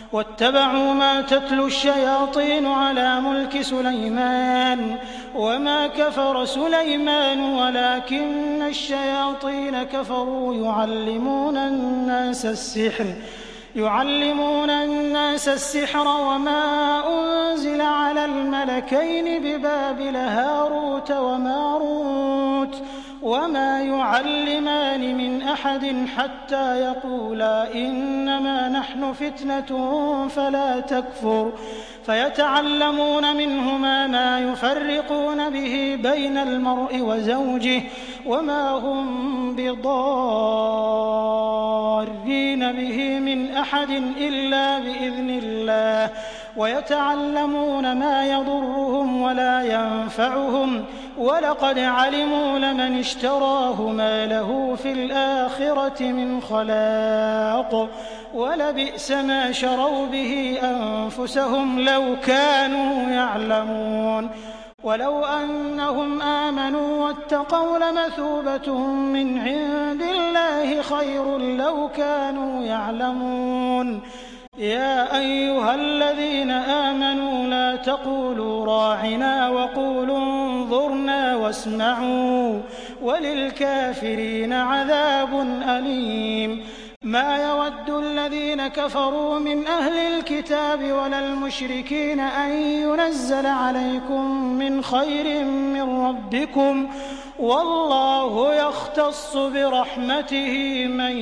واتبعوا ما تتلو الشياطين على ملك سليمان وما كفر سليمان ولكن الشياطين كفروا يعلمون الناس السحر وما أنزل على الملكين ببابل هاروت وماروت وما يعلمان من أحد حتى يقولا إنما نحن فتنة فلا تكفر فيتعلمون منهما ما يفرقون به بين المرء وزوجه وما هم بضارين به من أحد إلا بإذن الله ويتعلمون ما يضرهم ولا ينفعهم ولقد علموا لمن اشتراه ما له في الآخرة من خلاق ولبئس ما شروا به أنفسهم لو كانوا يعلمون ولو أنهم آمنوا واتقوا لمثوبة من عند الله خير لو كانوا يعلمون يا أيها الذين آمنوا لا تقولوا راعنا وقولوا انظرنا واسمعوا وللكافرين عذاب أليم ما يود الذين كفروا من أهل الكتاب ولا المشركين أن ينزل عليكم من خير من ربكم والله يختص برحمته من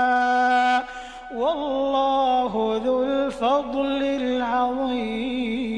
يشاء والله ذو الفضل العظيم.